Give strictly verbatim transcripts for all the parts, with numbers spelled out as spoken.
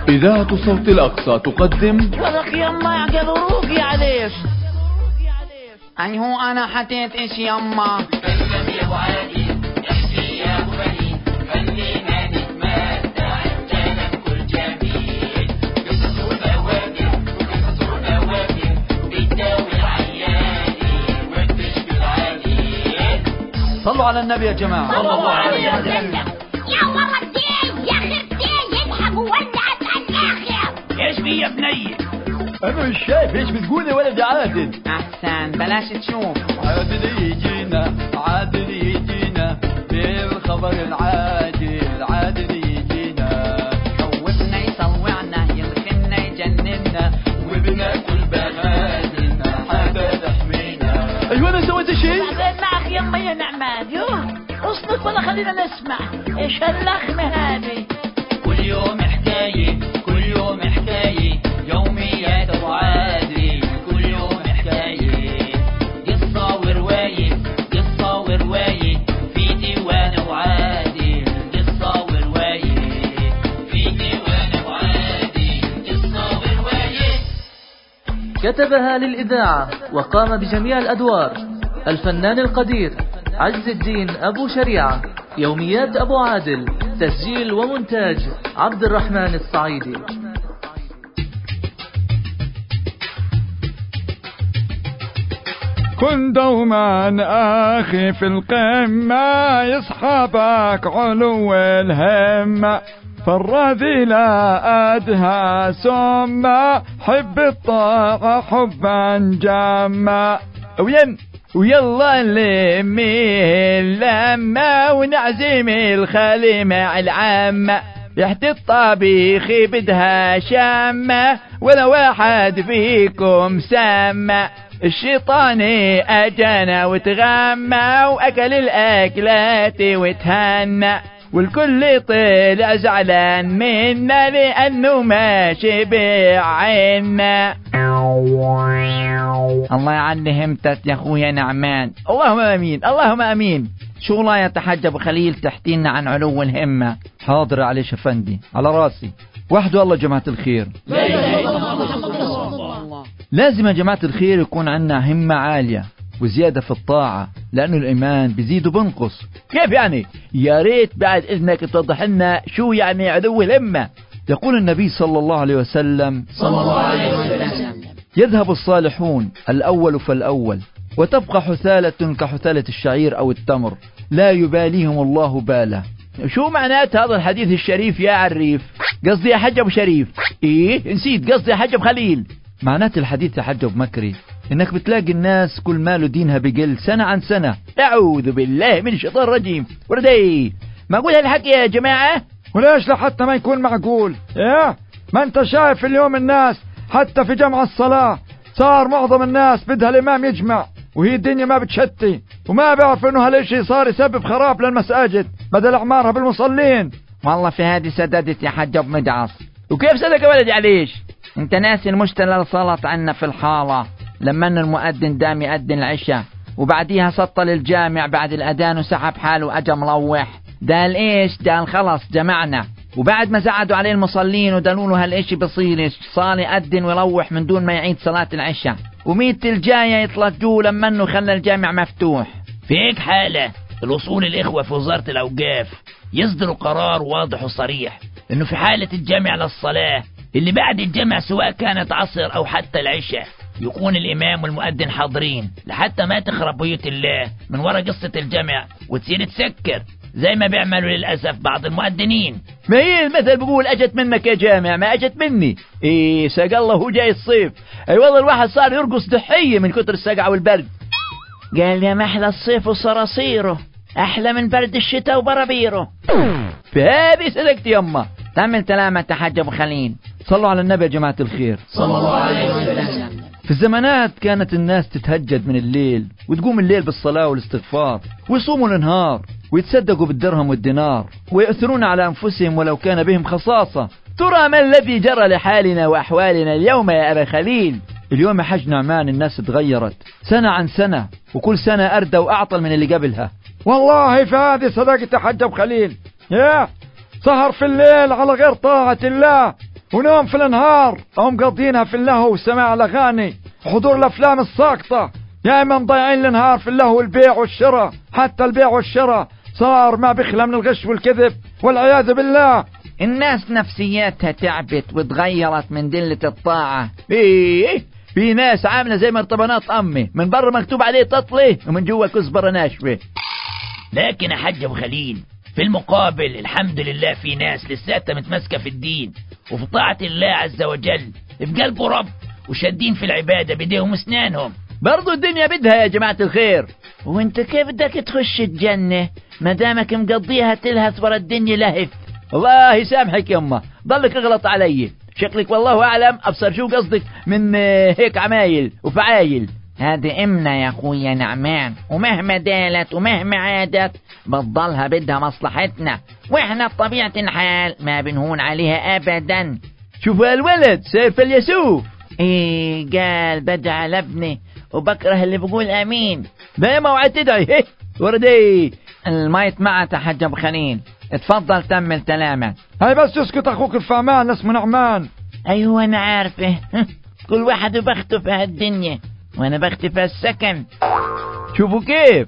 إذاعة صوت الأقصى تقدم ولك يما يعقل روقي عليش. أي هو أنا حتيت إيش يما فنم يا أبو عادي احكي يا أبو بني خلينا نتمتع الكلام كل جميل قصص ونواجه وقصص ونواجه بتداوي العياني وبتشفي العليل. صلوا على النبي يا جماعة صلى الله عليه وسلم. يا مرتين يا خرتين يذهب ولعت الآخر. ايش في يا بني؟ أنا مش شايف إيش بتقول يا ولد عادل. أحسن بلاش تشوف. عادل يجينا عادل يجينا بالخبر العاجل عادل يجينا خوفنا يصوعنا يلخنا يجننا وبناكل بنادلنا حتى تحمينا. أيوة أنا سويت شيء؟ بعدين معك يما يا نعمان. يوه اصمت ولا خلينا نسمع ايش هاللخمة هذه. كل يوم حكاية كل يوم حكاية يوميات أبو عادل كل يوم حكاية قصة ورواية قصة ورواية في ديوان أبو عادل قصة ورواية في ديوان أبو عادل قصة ورواية. كتبها للإذاعة وقام بجميع الأدوار الفنان القدير عز الدين أبو شريعة. يوميات أبو عادل تسجيل ومونتاج عبد الرحمن الصعيدي. كن دوما أخي في القمة يصحبك علو الهمة فالرذيلة أدهى سمة حب الطاعة حبا جما وين ويلا نلمي اللمة ونعزم الخالي مع العامة ريحة الطبيخ بدها شامة ولا واحد فيكم سامة. الشيطان أجانا وتغمى وأكل الأكلات وتهنى والكل طلع زعلان منا لأنه ما شبع عنا. الله يعلي همتك يا اخويا نعمان. اللهم امين اللهم امين. شو الله يتحجب خليل تحكينا عن علو الهمة. حاضر علي شفندي على راسي. وحده الله جماعة الخير. لازم يا جماعة الخير يكون عنا همة عالية وزيادة في الطاعة لأنه الإيمان بيزيد وبنقص. كيف يعني؟ يا ريت بعد إذنك توضح لنا شو يعني علو الهمة. يقول النبي صلى الله عليه وسلم صلى الله عليه وسلم يذهب الصالحون الأول فالأول وتبقى حثالة كحثالة الشعير أو التمر لا يباليهم الله باله. شو معنات هذا الحديث الشريف يا عريف؟ قصدي يا حج أبو شريف. إيه نسيت قصدي يا حج أبو خليل. معنات الحديث يا حج أبو مكري إنك بتلاقي الناس كل ماله دينها بقل سنة عن سنة. أعوذ بالله من الشيطان الرجيم. وردي معقول هالحكي يا جماعة؟ وليش لحتى ما يكون معقول؟ يا ما انت شايف اليوم الناس حتى في جمع الصلاة صار معظم الناس بدها الإمام يجمع وهي الدنيا ما بتشتي وما بيعرف انه هالشي صار يسبب خراب للمساجد بدل اعمارها بالمصلين. والله في هذه سددت يا حج ابو مدعص. وكيف سدك يا ولدي عليش؟ انت ناسي المشتلل صلت عنا في الحالة لما ان المؤذن دام يأذن العشاء وبعديها سطل الجامع بعد الأذان وسحب حاله وأجا ملوح. دال ايش؟ دال خلص جمعنا وبعد ما زعدوا عليه المصلين ودلوا له هالاشي بصيرش صار يأذن ويلوح من دون ما يعيد صلاة العشاء وميت الجاية يطلجوه لما انه خلى الجامع مفتوح. في هيك حالة الوصول الإخوة في وزارة الأوقاف يصدروا قرار واضح وصريح انه في حالة الجمع للصلاة اللي بعد الجمع سواء كانت عصر او حتى العشاء يكون الامام والمؤذن حاضرين لحتى ما تخرب بيوت الله من وراء قصة الجمع وتصير تسكر زي ما بيعملوا للأسف بعض المؤذنين. ما هي المثل بقول اجت منك يا جامع ما اجت مني. ايه ساق الله هو جاي الصيف. اي والله الواحد صار يرقص ضحية من كتر السقعة والبرد. قال يا محلى الصيف وصراصيره احلى من برد الشتاء وبرابيره. في هذه صدقت يما. تعمل سلامة يا حاج ابو خليل. صلوا على النبي يا جماعة الخير. صلى الله عليه وسلم. في الزمانات كانت الناس تتهجد من الليل وتقوم الليل بالصلاة والاستغفار ويصوموا النهار ويتصدقوا بالدرهم والدينار ويؤثرون على أنفسهم ولو كان بهم خصاصة. ترى ما الذي جرى لحالنا وأحوالنا اليوم يا أبا خليل؟ اليوم يا حج نعمان الناس تغيرت سنة عن سنة وكل سنة أردى وأعطل من اللي قبلها. والله في هذه صدقت يا حج أبو خليل. يا سهر في الليل على غير طاعة الله ونوم في النهار أو مقضينها في اللهو وسماع الأغاني وحضور الأفلام الساقطة. يا إما مضيعين النهار في اللهو والبيع والشراء، حتى البيع والشراء صار ما بخلى من الغش والكذب والعياذ بالله. الناس نفسياتها تعبت وتغيرت من دلة الطاعة. ايه في ناس عاملة زي مرطبانات أمي، من برا مكتوب عليه تطلي ومن جوا كزبرة ناشفة. لكن يا حاج أبو خليل في المقابل الحمد لله في ناس لساتها متمسكة في الدين وفي طاعة الله عز وجل بقلبه رب وشادين في العبادة بديهم واسنانهم. برضو الدنيا بدها يا جماعة الخير. وانت كيف بدك تخش الجنة ما دامك مقضيها تلهث ورا الدنيا لهف؟ الله يسامحك يما، ضلك اغلط علي، شكلك والله أعلم أبصر شو قصدك من هيك عمايل وفعايل. هذه امنا يا اخويا نعمان، ومهما دالت ومهما عادت بتضلها بدها مصلحتنا، واحنا بطبيعة الحال ما بنهون عليها ابدا. شوفوا الولد سيف اليسوف، ايه قال بدعى لابني وبكره اللي بقول امين. ما موعد تدعي هيه وردي. المايت معك حاج ابو خليل، اتفضل تمل كلامك. هاي بس اسكت اخوك الفهمان اسمه نعمان. ايوه انا عارفه كل واحد بخته في هالدنيا وانا بختي في السكن. شوفوا كيف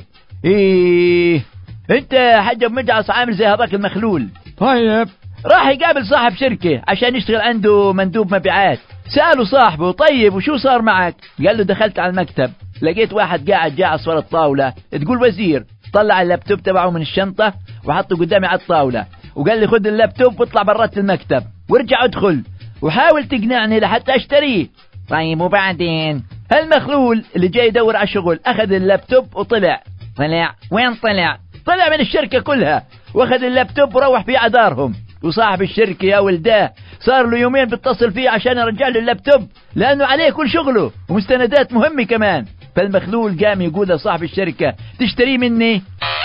ايه انت يا حاج ابو مجعص عامل زي هذاك المخلول. طيب راح يقابل صاحب شركة عشان يشتغل عنده مندوب مبيعات. سأله صاحبه طيب وشو صار معك؟ قال له دخلت على المكتب لقيت واحد قاعد جاعص ورا الطاولة تقول وزير. طلع اللابتوب تبعه من الشنطة وحطه قدامي على الطاولة وقال لي خد اللابتوب واطلع برات المكتب وارجع ادخل وحاول تقنعني لحتى اشتريه. طيب وبعدين؟ هالمخلول اللي جاي يدور على شغل اخذ اللابتوب وطلع. طلع وين طلع؟ طلع من الشركة كلها واخذ اللابتوب وروح فيه على دارهم. وصاحب الشركة يا ولداه صار له يومين بيتصل فيه عشان يرجع له اللابتوب لانه عليه كل شغله ومستندات مهمة كمان. فالمخلول قام يقول لصاحب الشركة تشتريه مني؟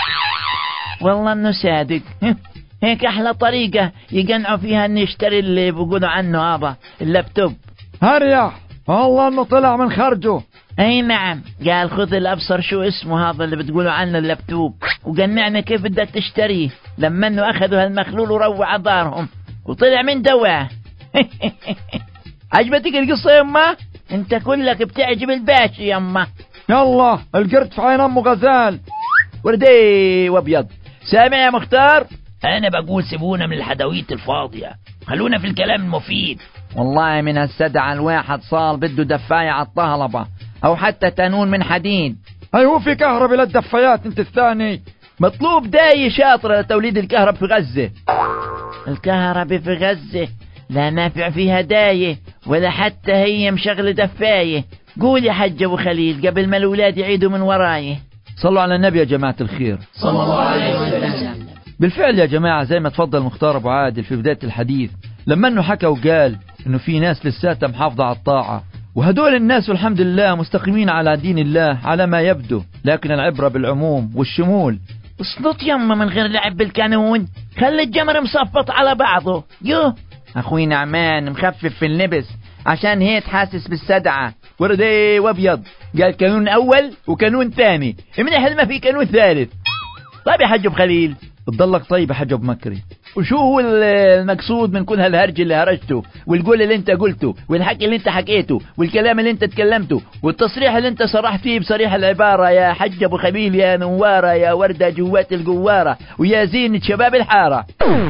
والله انه صادق هيك احلى طريقة يقنعوا فيها ان يشتري اللي بيقولوا عنه هذا اللابتوب. هريح والله انه طلع من خرجه. اي نعم قال خذ الابصر شو اسمه هذا اللي بتقولوا عنه اللابتوب وقنعنا كيف بدك تشتريه. لما انه اخذوا هالمخلول وروع على دارهم وطلع من دواه. عجبتك القصة يما؟ انت كلك بتعجب الباشا يما. يلا القرد في عين امه غزال. وردي وابيض. سامع يا مختار؟ انا بقول سيبونا من الحدويت الفاضية خلونا في الكلام المفيد. والله من السدع الواحد صار بده دفاية على الطهلبة او حتى تانون من حديد. ايوه في كهرباء للدفايات انت الثاني. مطلوب داية شاطرة لتوليد الكهرباء في غزة. الكهرباء في غزة لا نافع فيها داية ولا حتى هي مشغلة دفاية. قول يا حج ابو خليل قبل ما الاولاد يعيدوا من وراي. صلوا على النبي يا جماعة الخير صلى الله عليه وسلم. بالفعل يا جماعة زي ما تفضل مختار ابو عادل في بداية الحديث لما انه حكى وقال انه في ناس لساتها محافظة على الطاعة وهدول الناس والحمد لله مستقيمين على دين الله على ما يبدو. لكن العبرة بالعموم والشمول. اصلط يما من غير لعب بالكانون خلي الجمر مصفط على بعضه. يو اخوي نعمان مخفف في اللبس عشان هيك حاسس بالسدعة. وردي وابيض قال كانون اول وكانون ثاني منيح ما في كانون ثالث. طيب يا حج ابو خليل بتضلك طيب يا حج ابو مكري وشو هو المقصود من كل هالهرج اللي هرجته والقول اللي انت قلته والحكي اللي انت حكيته والكلام اللي انت تكلمته والتصريح اللي انت صرحت فيه بصريح العبارة يا حج ابو خليل يا نوارة يا وردة جوات القوارة ويا زينة شباب الحارة؟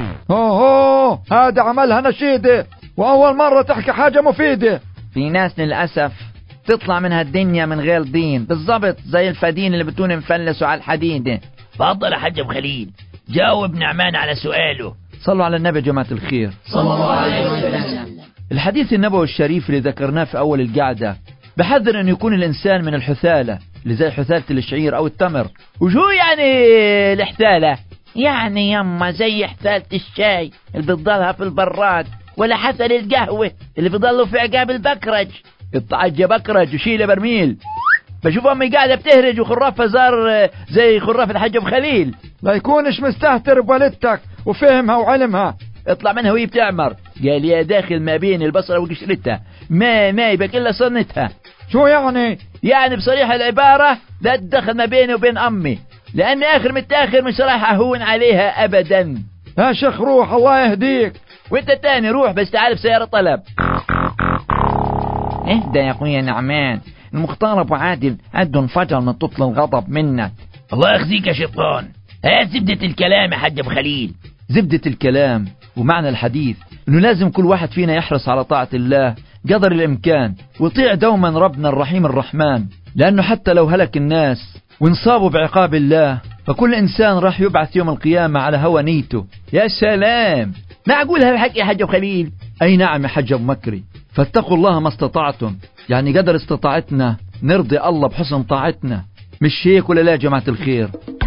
اوه هذا عملها نشيدة واول مرة تحكي حاجة مفيدة. في ناس للأسف تطلع من هالدنيا من غير دين بالضبط زي الفدين اللي بتون مفلسوا على الحديدة. تفضل يا حج ابو خليل جاوب نعمان على سؤاله. صلوا على النبي يا جماعة الخير صلى الله عليه وسلم. الحديث النبوي الشريف اللي ذكرناه في أول القعدة بحذر أن يكون الإنسان من الحثالة اللي زي حثالة الشعير أو التمر. وشو يعني الحثالة؟ يعني يما زي حثالة الشاي اللي بتضلها في البراد ولا حثل القهوة اللي بيضلوا في عقاب البكرج. الطعجة بكرج وشيلة برميل. بشوف أمي قاعدة بتهرج وخرافة زار زي خراف الحج ابو خليل. لا يكونش مستهتر بوالدتك وفهمها وعلمها. اطلع منها وهي بتعمر. قال يا داخل ما بين البصرة وقشرتها ما ما يبقى إلا صنتها. شو يعني؟ يعني بصريح العبارة لا تدخل ما بيني وبين أمي لأن آخر متآخر مش راح أهون عليها أبدا. يا شيخ روح الله يهديك وانت التاني روح بس تعال بسيارة طلب. اهدى يا اخويا نعمان، المختار ابو عادل عنده انفجر من طفل الغضب منك. الله يخزيك يا شيطان. هات زبدة الكلام يا حاج ابو خليل. زبدة الكلام ومعنى الحديث انه لازم كل واحد فينا يحرص على طاعة الله قدر الامكان، ويطيع دوما ربنا الرحيم الرحمن، لانه حتى لو هلك الناس وانصابوا بعقاب الله فكل انسان راح يبعث يوم القيامة على هوى نيته. يا سلام، معقول هالحكي يا حاج ابو خليل؟ اي نعم يا حاج ابو مكري، فاتقوا الله ما استطعتم، يعني قدر استطاعتنا نرضي الله بحسن طاعتنا، مش هيك ولا لا يا جماعة الخير؟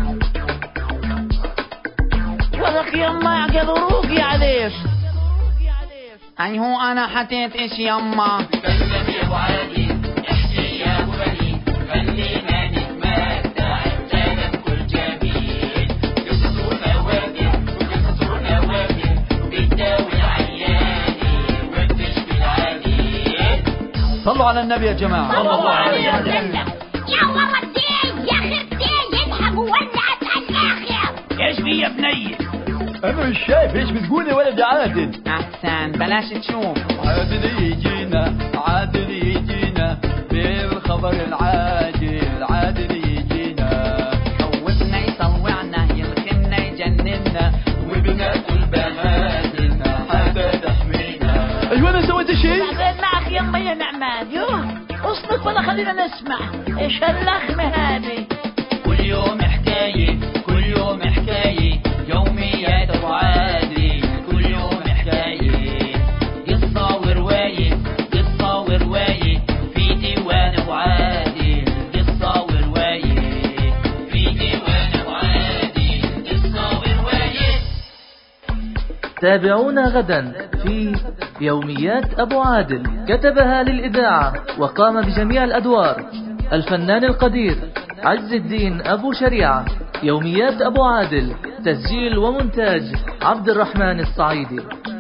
ولك يما يعقل روقي عليك. اي هو انا حطيت ايش يما؟ تكلم يا ابو عادل، احكي يا ابو وليد، خلينا نتمتع بكلام كل جميل. قصصنا واجب وقصصنا واجب، بتداوي العياني وبتشفي العليل. صلوا على النبي يا جماعة. صلى الله عليه وسلم. يا ولدي يا خرتي يذهب ولعت الاخر. ايش في يا بني؟ انا مش شايف ايش بتقول يا ولد يا عادل. احسن بلاش تشوف. عادل يجينا عادل يجينا بالخبر العاجل، عادل يجينا خوفنا يطوعنا يلخمنا يجننا وبناكل بناتنا حاجة تحمينا. ايوه انا سويت شيء؟ بعدين معك يما يا نعمان. يوه اصلك ولا خلينا نسمع ايش هاللخمة هذه. كل يوم حكاية كل يوم حكاية، يوميات ابو عادل كل يوم حكاية، قصة ورواية قصة ورواية في ديوان ابو عادل، قصة ورواية في ديوان ابو عادل، قصة ورواية. تابعونا غدا في يوميات أبو عادل، كتبها للإذاعة وقام بجميع الأدوار الفنان القدير عز الدين أبو شريعة. يوميات أبو عادل، تسجيل ومونتاج عبد الرحمن الصعيدي.